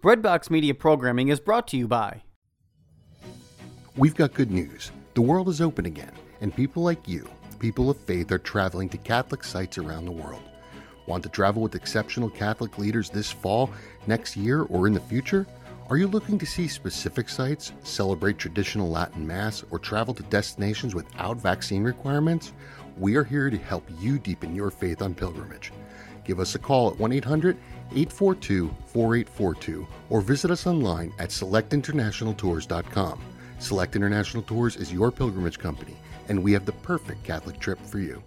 Breadbox Media programming is brought to you by... We've got good news. The world is open again, and people like you, people of faith, are traveling to Catholic sites around the world. Want to travel with exceptional Catholic leaders this fall, next year, or in the future? Are you looking to see specific sites, celebrate traditional Latin Mass, or travel to destinations without vaccine requirements? We are here to help you deepen your faith on pilgrimage. Give us a call at 1-800-842-4842 or visit us online at selectinternationaltours.com. Select International Tours is your pilgrimage company, and we have the perfect Catholic trip for you.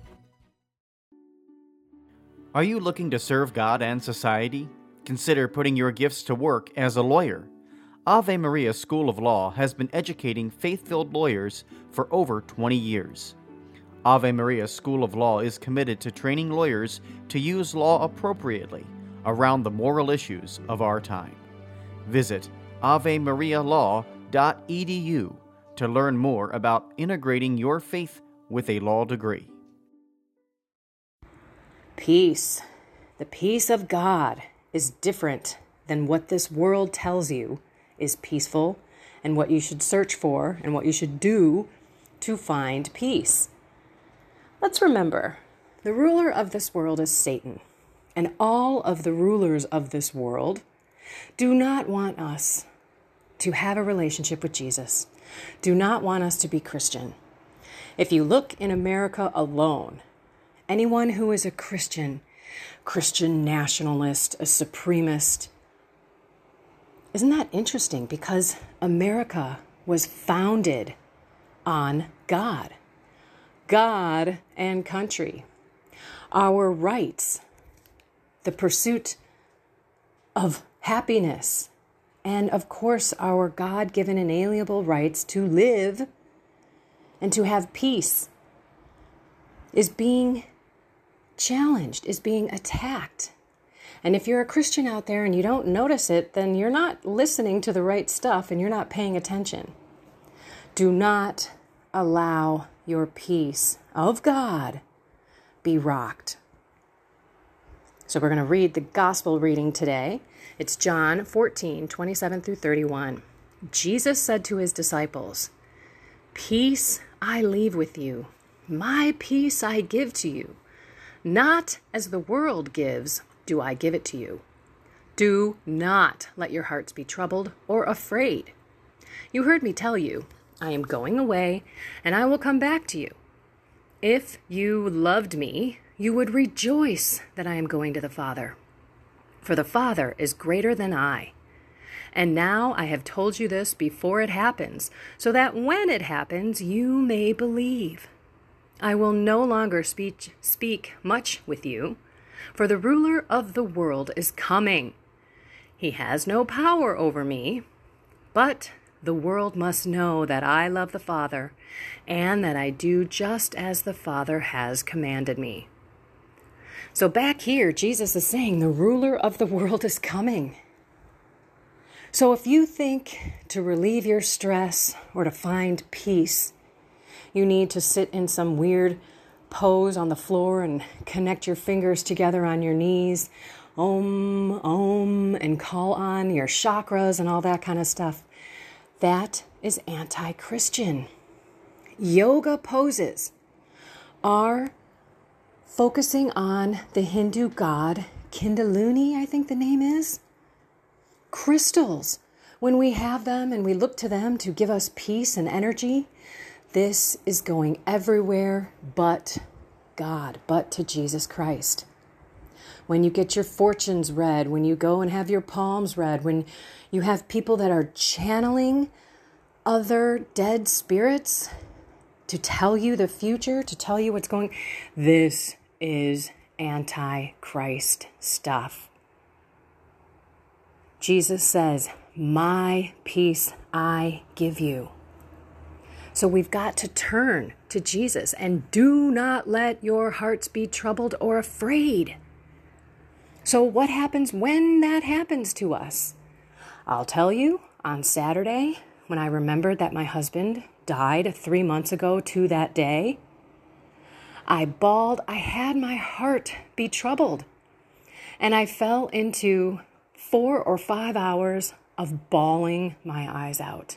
Are you looking to serve God and society? Consider putting your gifts to work as a lawyer. Ave Maria School of Law has been educating faith-filled lawyers for over 20 years. Ave Maria School of Law is committed to training lawyers to use law appropriately around the moral issues of our time. Visit avemarialaw.edu to learn more about integrating your faith with a law degree. Peace. The peace of God is different than what this world tells you is peaceful and what you should search for and what you should do to find peace. Let's remember, the ruler of this world is Satan, and all of the rulers of this world do not want us to have a relationship with Jesus, do not want us to be Christian. If you look in America alone, anyone who is a Christian nationalist, a supremacist, isn't that interesting? Because America was founded on God. God and country. Our rights, the pursuit of happiness, and of course our God-given inalienable rights to live and to have peace is being challenged, is being attacked. And if you're a Christian out there and you don't notice it, then you're not listening to the right stuff and you're not paying attention. Do not allow your peace of God be rocked. So we're going to read the gospel reading today. It's John 14:27 through 31. Jesus said to his disciples, "Peace I leave with you. My peace I give to you. Not as the world gives, do I give it to you. Do not let your hearts be troubled or afraid. You heard me tell you, I am going away, and I will come back to you. If you loved me, you would rejoice that I am going to the Father. For the Father is greater than I. And now I have told you this before it happens, so that when it happens, you may believe. I will no longer speak much with you, for the ruler of the world is coming. He has no power over me, but the world must know that I love the Father, and that I do just as the Father has commanded me." So back here, Jesus is saying the ruler of the world is coming. So if you think to relieve your stress or to find peace, you need to sit in some weird pose on the floor and connect your fingers together on your knees, and call on your chakras and all that kind of stuff, that is anti-Christian. Yoga poses are focusing on the Hindu god Kundalini, I think the name is. Crystals. When we have them and we look to them to give us peace and energy, this is going everywhere but God, but to Jesus Christ. When you get your fortunes read, when you go and have your palms read, when you have people that are channeling other dead spirits to tell you the future, to tell you what's going, this is anti-Christ stuff. Jesus says, "My peace I give you." So we've got to turn to Jesus and do not let your hearts be troubled or afraid. So what happens when that happens to us? I'll tell you, on Saturday, when I remembered that my husband died 3 months ago to that day, I bawled. I had my heart be troubled. And I fell into 4 or 5 hours of bawling my eyes out.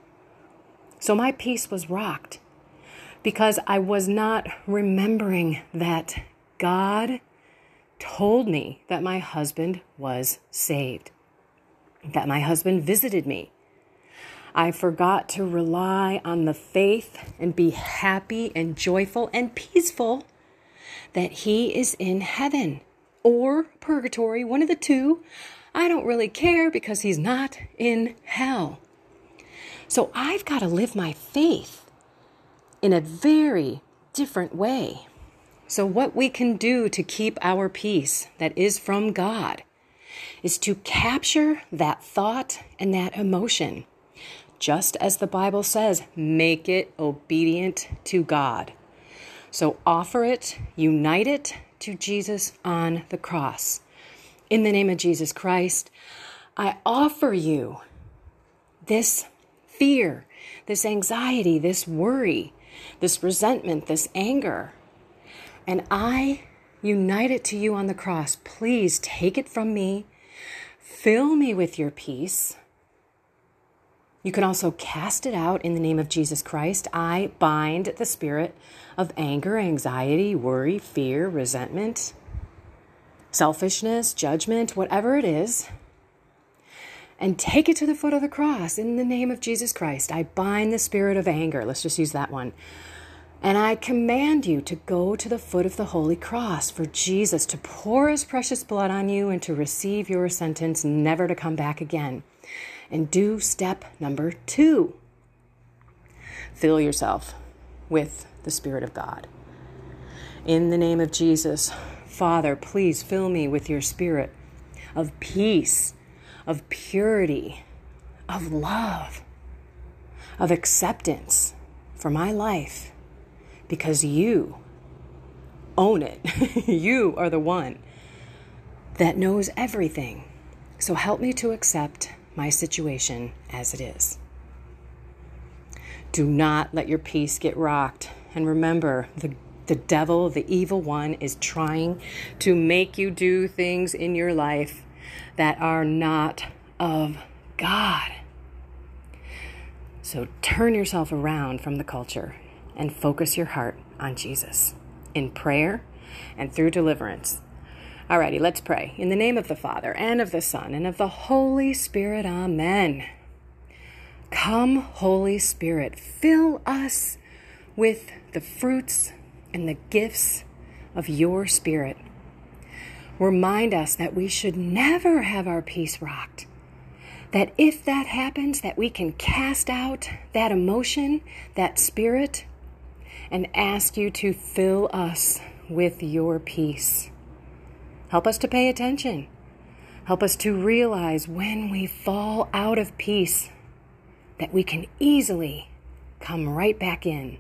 So my peace was rocked because I was not remembering that God told me that my husband was saved, that my husband visited me. I forgot to rely on the faith and be happy and joyful and peaceful that he is in heaven or purgatory, one of the two. I don't really care because he's not in hell. So I've got to live my faith in a very different way. So what we can do to keep our peace that is from God is to capture that thought and that emotion. Just as the Bible says, make it obedient to God. So offer it, unite it to Jesus on the cross. In the name of Jesus Christ, I offer you this fear, this anxiety, this worry, this resentment, this anger. And I unite it to you on the cross. Please take it from me. Fill me with your peace. You can also cast it out in the name of Jesus Christ. I bind the spirit of anger, anxiety, worry, fear, resentment, selfishness, judgment, whatever it is, and take it to the foot of the cross in the name of Jesus Christ. I bind the spirit of anger. Let's just use that one. And I command you to go to the foot of the holy cross for Jesus to pour his precious blood on you and to receive your sentence never to come back again. And do step number 2. Fill yourself with the Spirit of God. In the name of Jesus, Father, please fill me with your spirit of peace, of purity, of love, of acceptance for my life. Because you own it. You are the one that knows everything. So help me to accept my situation as it is. Do not let your peace get rocked. And remember, the devil, the evil one, is trying to make you do things in your life that are not of God. So turn yourself around from the culture and focus your heart on Jesus in prayer and through deliverance. Alrighty, let's pray. In the name of the Father, and of the Son, and of the Holy Spirit, amen. Come, Holy Spirit, fill us with the fruits and the gifts of your Spirit. Remind us that we should never have our peace rocked. That if that happens, that we can cast out that emotion, that spirit, and ask you to fill us with your peace. Help us to pay attention. Help us to realize when we fall out of peace that we can easily come right back in.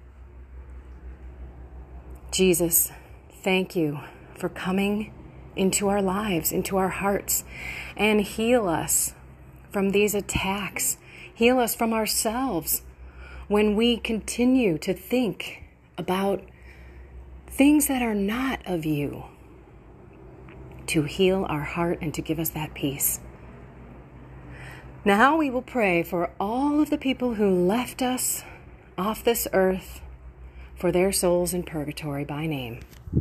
Jesus, thank you for coming into our lives, into our hearts, and heal us from these attacks. Heal us from ourselves when we continue to think about things that are not of you, to heal our heart and to give us that peace. Now we will pray for all of the people who left us off this earth, for their souls in purgatory by name.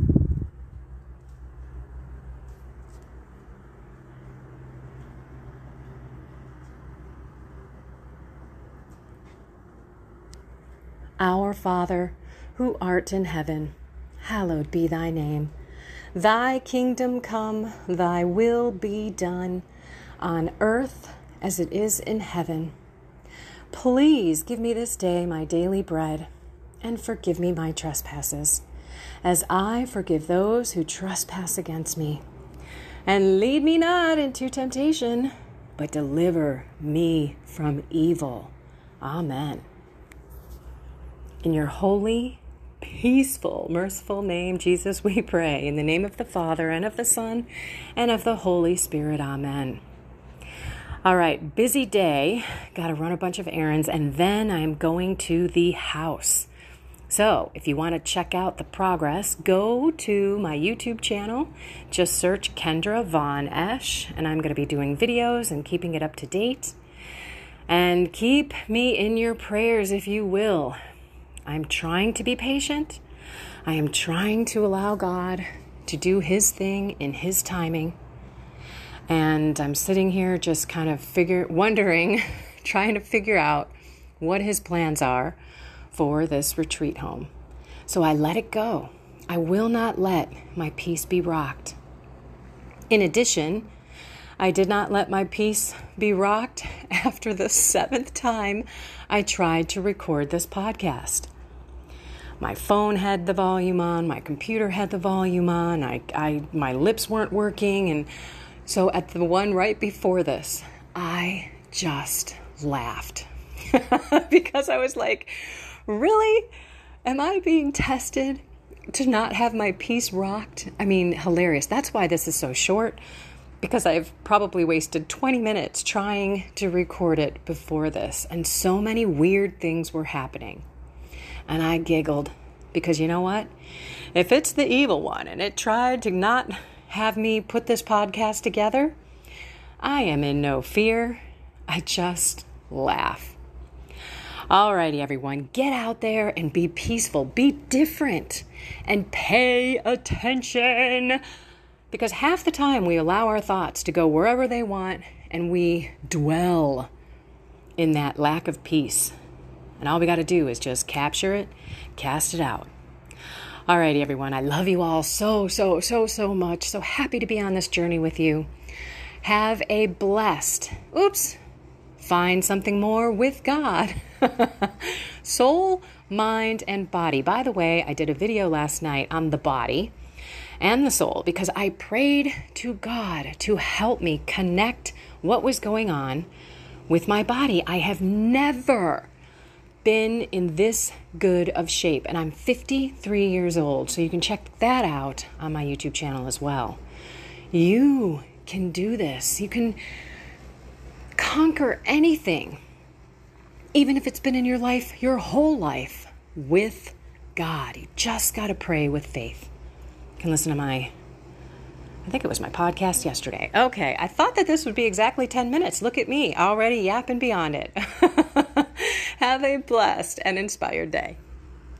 Our Father, who art in heaven, hallowed be thy name. Thy kingdom come, thy will be done, on earth as it is in heaven. Please give me this day my daily bread, and forgive me my trespasses, as I forgive those who trespass against me. And lead me not into temptation, but deliver me from evil. Amen. In your holy, peaceful, merciful name, Jesus, we pray. In the name of the Father, and of the Son, and of the Holy Spirit. Amen. All right, busy day. Got to run a bunch of errands, and then I'm going to the house. So if you want to check out the progress, go to my YouTube channel. Just search Kendra Von Esch, and I'm going to be doing videos and keeping it up to date. And keep me in your prayers if you will. I'm trying to be patient. I am trying to allow God to do His thing in His timing. And I'm sitting here just kind of wondering, trying to figure out what His plans are for this retreat home. So I let it go. I will not let my peace be rocked. In addition, I did not let my peace be rocked after the 7th time I tried to record this podcast. My phone had the volume on, my computer had the volume on, my lips weren't working, and so at the one right before this, I just laughed because I was like, really? Am I being tested to not have my peace rocked? I mean, hilarious. That's why this is so short, because I've probably wasted 20 minutes trying to record it before this, and so many weird things were happening. And I giggled because you know what? If it's the evil one and it tried to not have me put this podcast together, I am in no fear. I just laugh. Alrighty, everyone, get out there and be peaceful, be different, and pay attention. Because half the time we allow our thoughts to go wherever they want, and we dwell in that lack of peace. And all we got to do is just capture it, cast it out. Alrighty, everyone, I love you all so much. So happy to be on this journey with you. Have a blessed, find something more with God. Soul, mind, and body. By the way, I did a video last night on the body and the soul because I prayed to God to help me connect what was going on with my body. I have never been in this good of shape, and I'm 53 years old, so you can check that out on my YouTube channel as well. You can do this. You can conquer anything, even if it's been in your life, your whole life, with God. You just got to pray with faith. You can listen to I think it was my podcast yesterday. Okay, I thought that this would be exactly 10 minutes. Look at me, already yapping beyond it. Have a blessed and inspired day.